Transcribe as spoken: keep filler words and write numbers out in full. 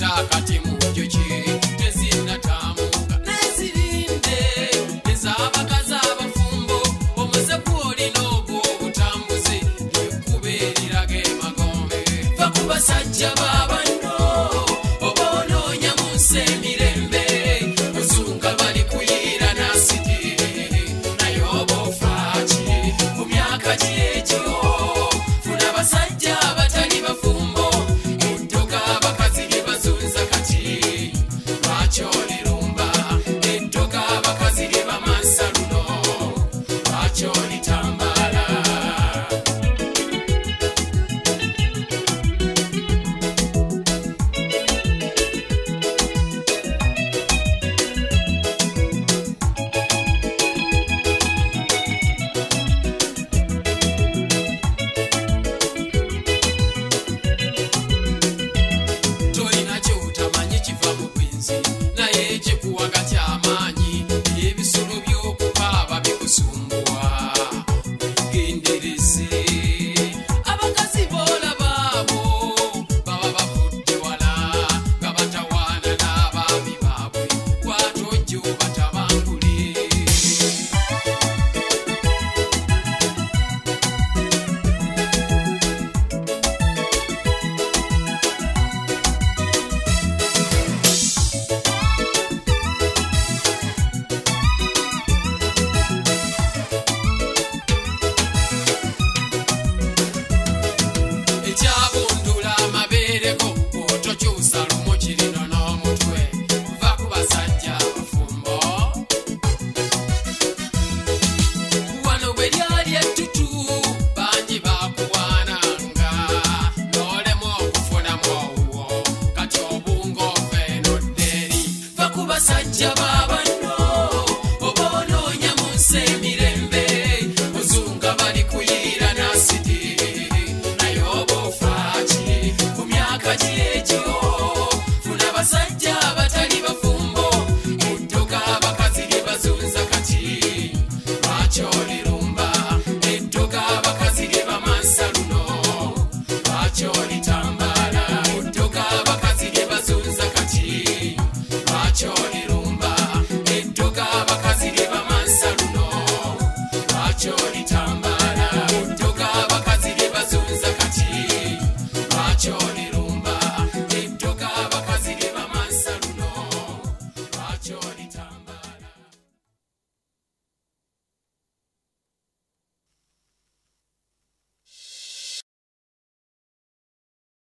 zireta kati mu njuki tezinnatamuka nezirinde ez'abakazi abafumbo omuze gw'olina ogw'obutambuzi lyekkuba eriraga emagombe va ku basajja b'abanno oba onoonya mu nsi emirembe ozunga bali kuyiira n'asidi naye oba ofaaki ku myaka gy'egyo funa basajja abatali bafumbo eddoga abakazi lye bazunza kati lwaki olirumba eddoga abakazi lye bamansa luno lwaki olitambala tolina kyotamanyi kiva mu bwenzi naye ekikuwaga ky'amaanyi ebisolo by'okukaaba bikusumbuwa gendereze abakazi boolaba abo baba bavudde wala nga batawaana n'abaami baabwe kwatojja obatabangule ekyabundula amabeereko otokyusa lumu kirino n'omutwe va ku basajja abafumbo wano bwe lyali ettutu bangi bakuwaananga n'olemu okufunamu owuwo kati obunga ova eno dderi va ku basajja b'abanno oba onoonya mu nsi emirembe ozunga bali kuyiira n'asidi naye oba ofaaki ku myaka gy'egyo funa basajja